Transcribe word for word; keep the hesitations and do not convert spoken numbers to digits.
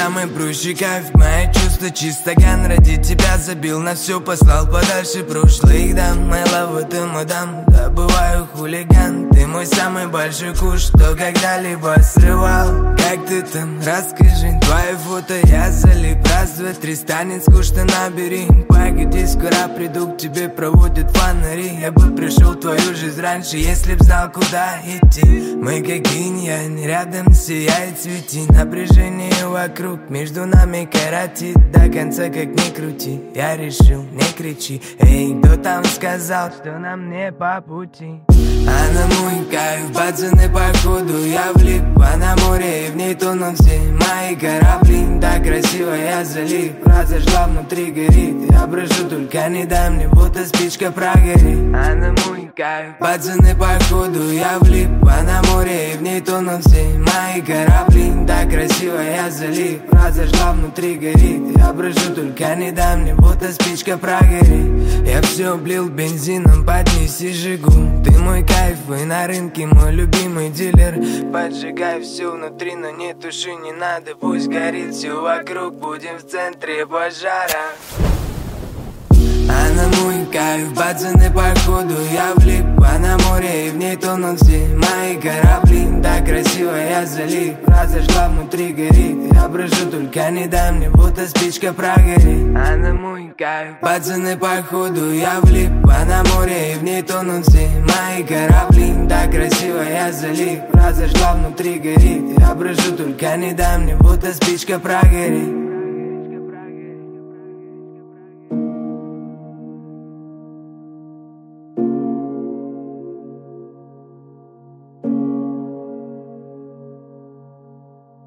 самый прущий кайф. Мои чувства чисто ген, ради тебя забил на все, послал подальше прошлых дам. Моя лава, ты мой дам, да бываю хулиган. Ты мой самый большой куш, что когда-либо срывал. Как ты там, расскажи, твои фото я залип. Раз, два, три, станет скучно, набери. Погоди, скоро приду к тебе, проводят фонари. Я бы пришел в твою жизнь раньше, если б знал, куда идти. Мы как инь-янь, рядом сияет, свети. Напряжение вокруг, между нами каратит. До конца как ни крути, я решил, не кричи. Эй, кто там сказал, что нам не по пути? А на мой кайф, пацаны, походу я влип. А на море и в ней тонут все мои корабли. Так красиво я залип, разожгла, внутри горит. Я брожу, только не дай мне, будто спичка прогорит. А на мой кайф, пацаны, походу я влип. А на море и в ней тонут все мои корабли. Так красиво я залип, разожгла, внутри горит. Я брожу, только не дай мне, будто спичка прогорит. Я все облил бензином, поднеси жигу. Ты мой кайф, вы на рынке, мой любимый дилер. Поджигай все внутри, но не туши, не надо. Пусть горит все вокруг, будем в центре пожара. А на мой кайф, пацаны, походу я влип. А на море и в ней тонут все мои корабли. Так красиво я залип, разожгла, внутри горит. Я брожу, только не дай мне, будто спичка прогорит. А на мой кайф, пацаны, походу я влип. А на море и в ней тонут все мои корабли. Так красиво я залип, разожгла, внутри горит. Я брожу, только не дай мне, будто спичка прогорит.